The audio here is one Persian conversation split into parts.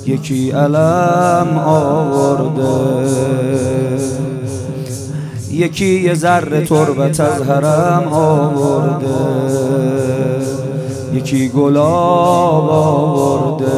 یکی علم آورده، یکی یه ذره تربت از حرم آورده، یکی گلاب آورده،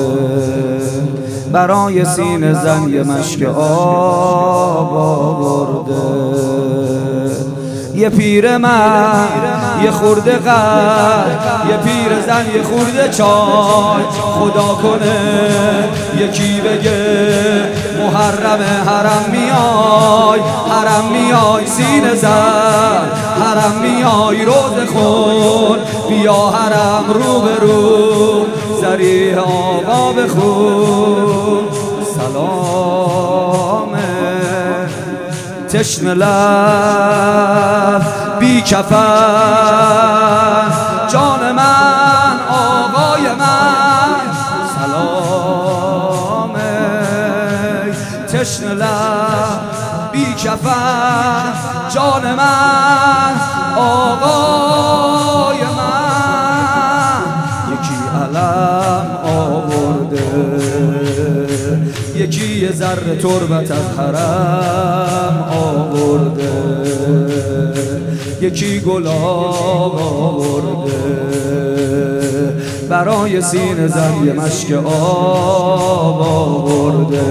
برای سینه زن یه مشک آب آورده. یه پیرمرد یه خورده قد، یه پیرزن یه خورده چای، خدا کنه یکی بگه محرم حرم میای، حرم میای سینه زن، حرم میای روزه خون، بیا حرم رو به رو ذریح آقا بخون. سلام تشنه لب بی کفن جان من آقای من، سلام تشنه لب بی کفن جان من آقای من. یکی علم آورده، یکی یه ذره تربت از حرم آورده، یکی گلاب آورده، برای سینه زن یه مشک آب آورده.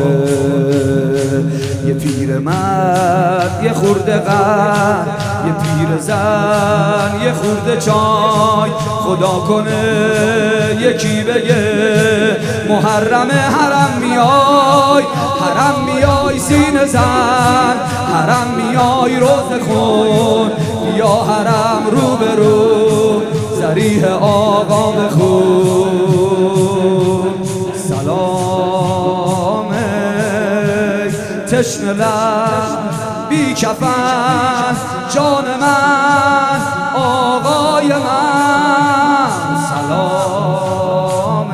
یه پیرمرد یه خورده قد، یه پیرزن یه خورده چای، خدا کنه یکی بگه محرم حرم میای، حرم میای سینه زن، حرم میای روزه خون، یا حرم رو به رو ذریح آقا بخون. سلام تشنه لب بی کفن جان من آقای من، سلام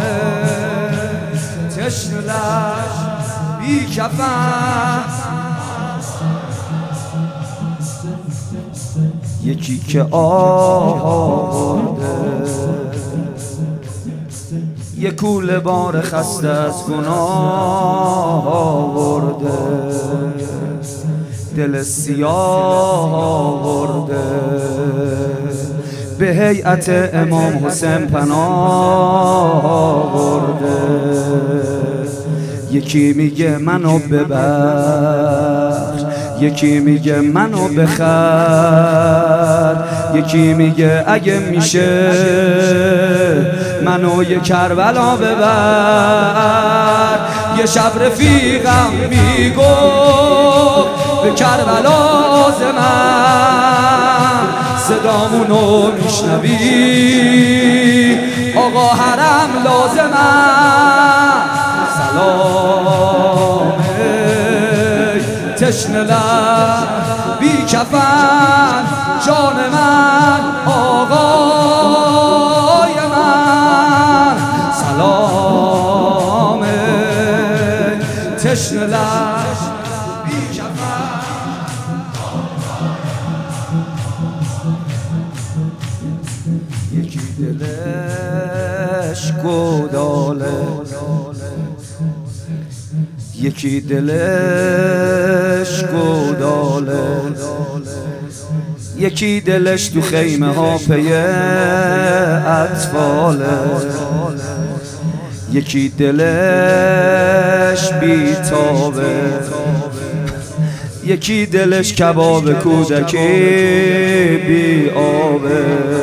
تشنه لب بی کفن. یکی که آورده، یه کوله بار خسته از گناه آورده، دل سیاه آورده، به هیئت امام حسین پناه آورده. یکی میگه منو ببخش، یکی میگه منو بخر، یکی میگه اگه میشه منو یه کربلا ببر. یه شب رفیقم میگفت به کربلا ز من، صدامونو میشنوی آقا حرم لازمم. سلام تشنه لب بی کفن جان من آقای من، سلام تشنه لب بی کفن. یکی دلش گوداله، یکی دلش گوداله، یکی دلش تو خیمه ها پی اطفاله، یکی دلش بیتابه، یکی دلش کباب کودکی بی آبه،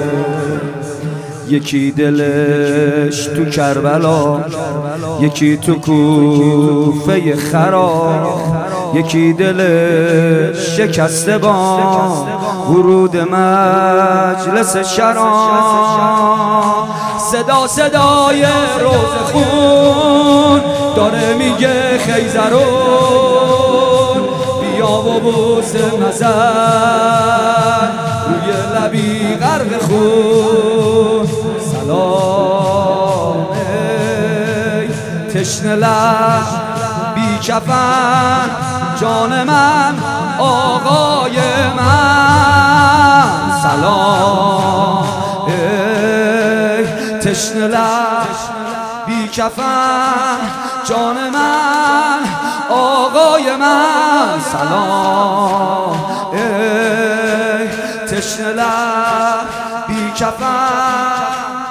یکی دلش تو کربلا، یکی تو کوفه خراب، یکی دلش شکسته با ورود مجلس شراب. صدا صدای روز خون داره میگه خیزرون، بیا و بوس نظر روی لبی غرق خون. سلام تشنه لب بی کفن جان من آقای من، سلام تشنه لب بی کفن جان من آقای من سلام. ای تشنه لب بی کفن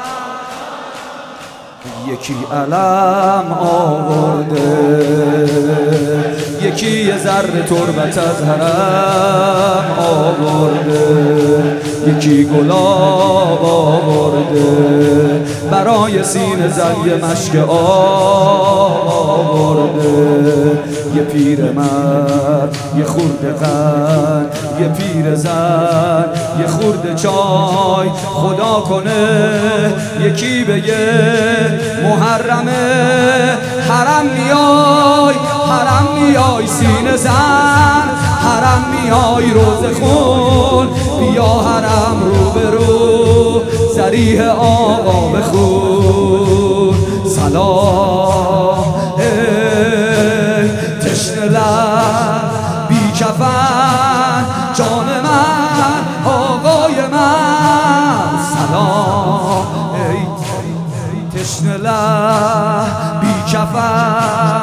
یکی علم آورده، یکی یه ذره تربت از حرم آورده، یکی گلاب آورده برای سینه زن، یه مشک آب آورده، یه پیرمرد یه خورده قند، یه پیر زن یه خورده چای خدا کنه. یکی بگه محرمه حرم میای، حرم میای سینه زن، حرم میای روزه خون، بیا حرم رو به رو ذریح آقا بخون. سلام ای تشنه لب بی کفن جان من آقای من سلام. ای تشنه لب بی کفن